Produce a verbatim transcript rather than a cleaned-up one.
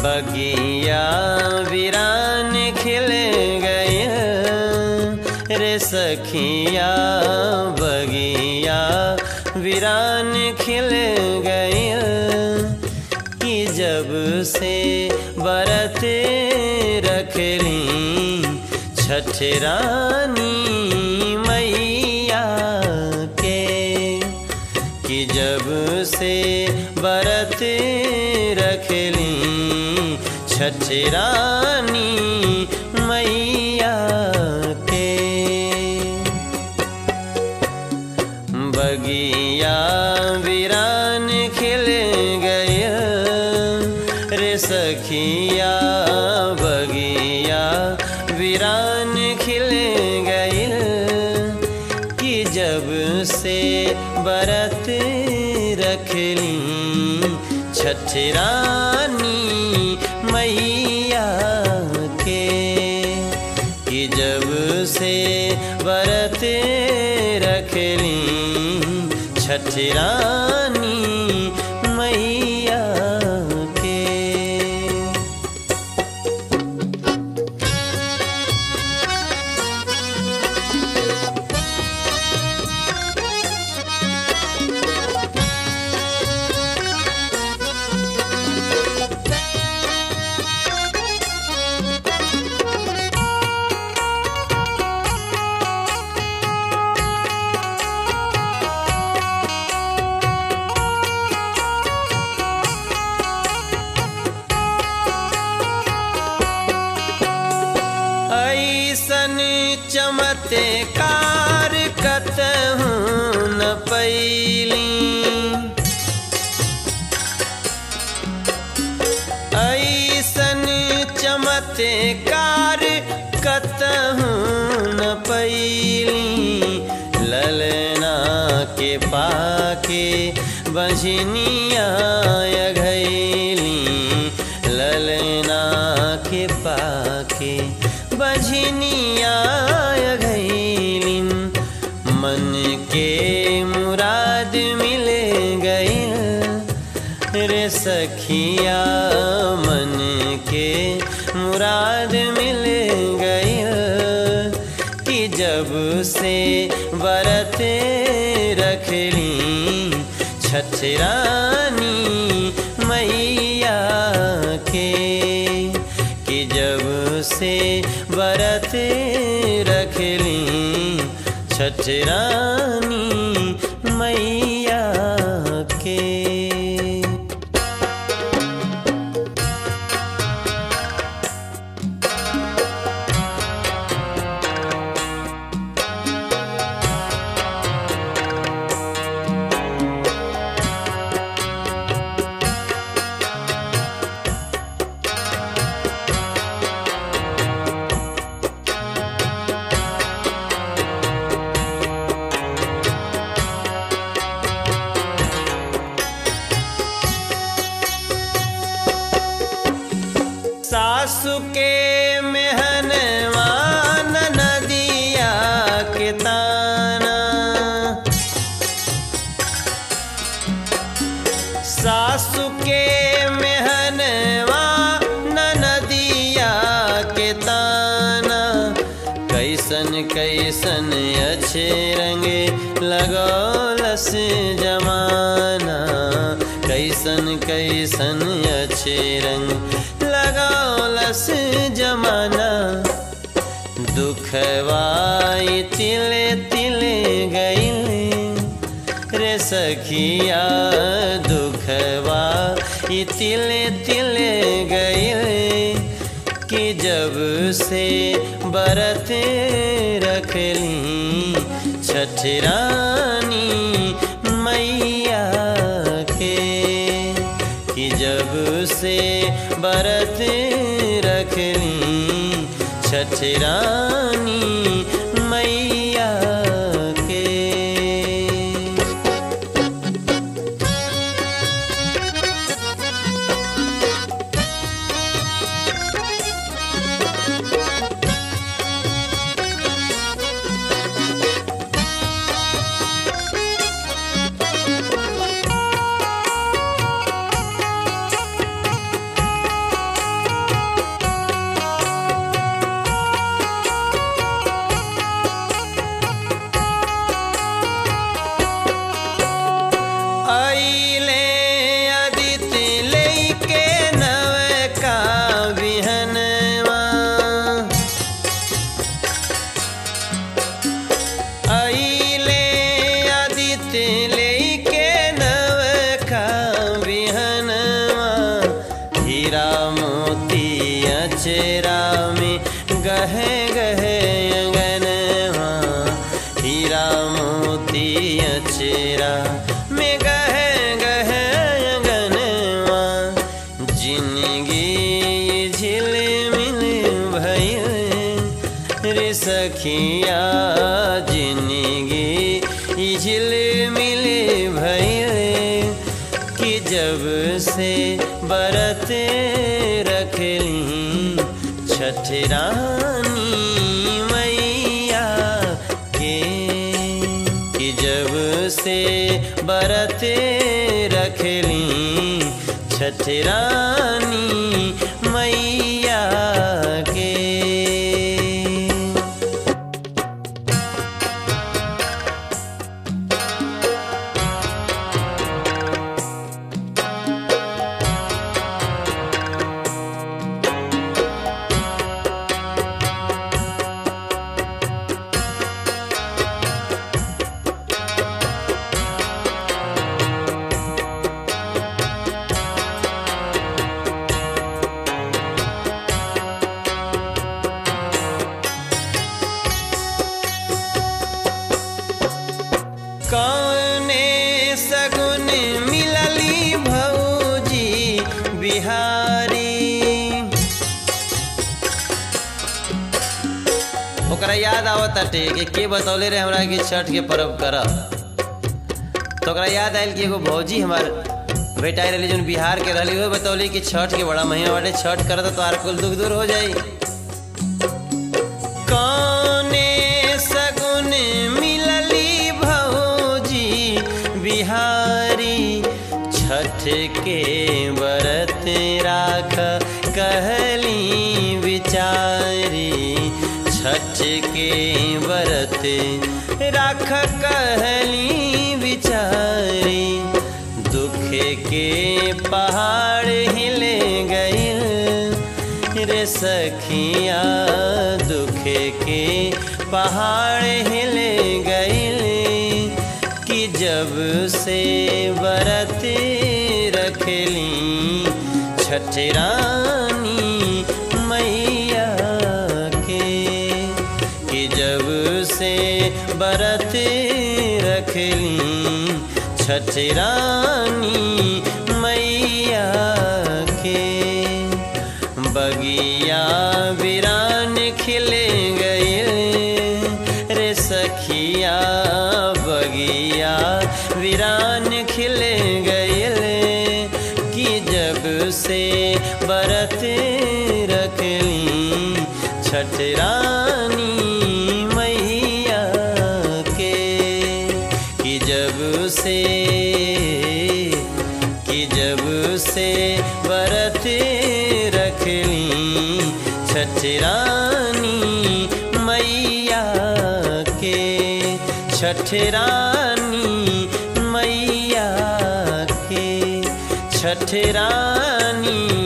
बगिया वीरान खिल गई रे सखिया, बगिया वीरान खिल गई कि जब से बरत रख ली छठ रानी मैया के, कि जब से बरत रख ली छठ रानी मैया के। बगिया वीरान खिल गई रे सखिया, बगिया वीरान खिल गई कि जब से बरत रख ली छठ रानी मैया के, कि जब से बरत रख ली छठ रानी मैया के। ऐसन चमत्कार कतहु न पैली, ऐसन चमत्कार कतहु न पैली। ललना के पाके बंझनिया घैली, ललना के पाके बंझनिया घैलिन। मन के मुराद मिल गई रे सखिया, मन के मुराद मिल गई कि जब से बरत रख ली छठ रानी मैया के, कि जब से बरत रख ली छठ रानी मैया के। सासु के मेहनवा नदिया के ताना, सासु के मेहनवा नदिया के ताना। कैसन कैसन अच्छे रंग लगौलस जमाना, कैसन कैसन अच्छे रंग लगौलस जमाना। दुखवाई तिले तिले गईले रे सखिया, दुखवाई तिले तिले गईले कि जब से बरत रख ली छठ रानी मैया के, कि जब से बरत रख ली छठ रानी मैया के। सखिया जिंदगी झिलमिल भइल कि जब से बरत रखली छठ रानी मैया के। कि जब से बरत रखली छठ रानी मैया के। कौने सगुन मिलली भौजी बिहारी। ओकरा याद आवत ताटे कि के बतौले रहे हमरा कि छठ के पर्व करब। तो ओकरा याद आयल कि एगो भौजी हमार बेटा रही जो बिहार के रही हो बतौली कि छठ के बड़ा महीना बाटे, छठ करत तो आर कुल दुख दूर हो जाई। कौने सगुन मिलली बिहारी छठ के व्रत राख कहली विचारी। छठ के व्रत राख कहली विचारी। दुख के पहाड़ हिल गइल रे सखिया, दुख के पहाड़ हिल गइल कि जब से व्रत रखली छठ रानी मैया के। कि जब से व्रत रखली छठ रानी मैया के। बगिया वीरान खिले गइल रे सखिया, बगिया वीरान खिले गइल कि जब से व्रत रखली छठ रानी मैया के। कि जब से कि जब से व्रत रखली छठ रानी मैया के। छठ रानी मैया के, छठ रानी